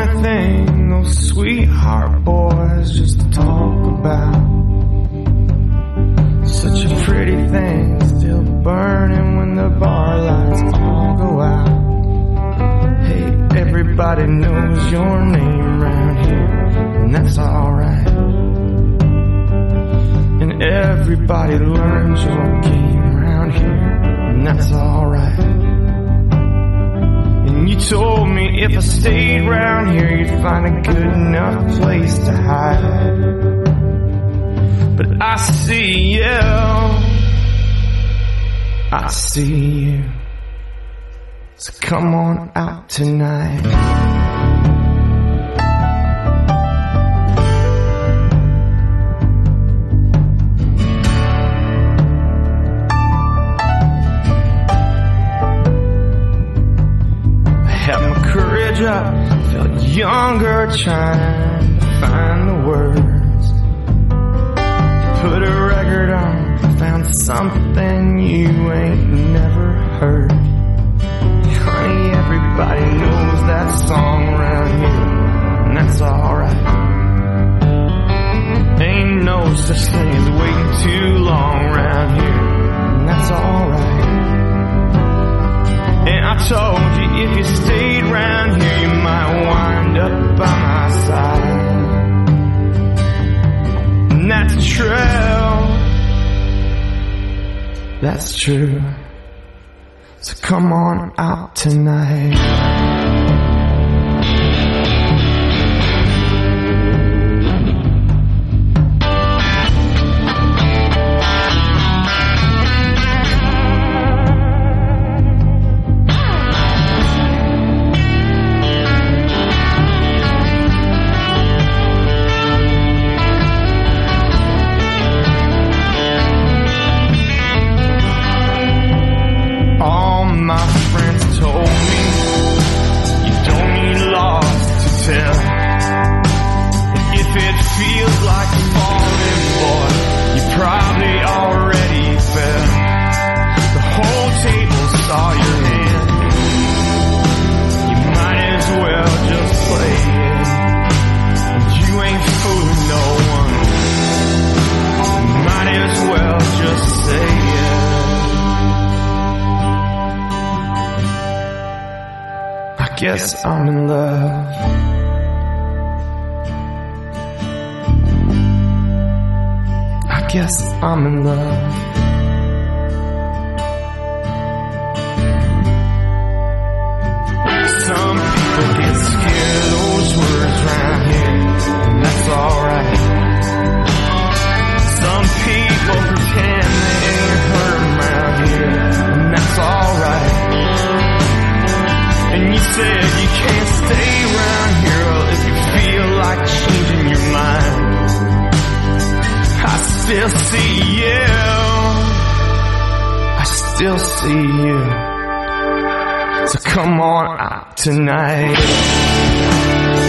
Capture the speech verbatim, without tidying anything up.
kind of thing those sweetheart boys just talk about. Such a pretty thing, still burning when the bar lights all go out. Hey, everybody knows your name around here, and that's alright. And everybody learns your game around here, and that's alright. And you told me if I stayed around here, you'd find a good enough place to hide. But I see you, I see you. So come on out tonight. Up, felt younger trying to find the words. Put a record on, found something you ain't never heard. Honey, everybody knows that song around here, and that's alright. Ain't no such thing as waiting too long around here, and that's alright. And I told you if you stayed round here, you might wind up by my side. And that's true. That's true. So come on out tonight. Guess I'm in love. I guess I'm in love. Some people get scared of those words round here, and that's alright. Some people pretend they ain't heard them round here, and that's alright. And you said you can't stay around here if you feel like changing your mind. I still see you, I still see you. So come on out tonight.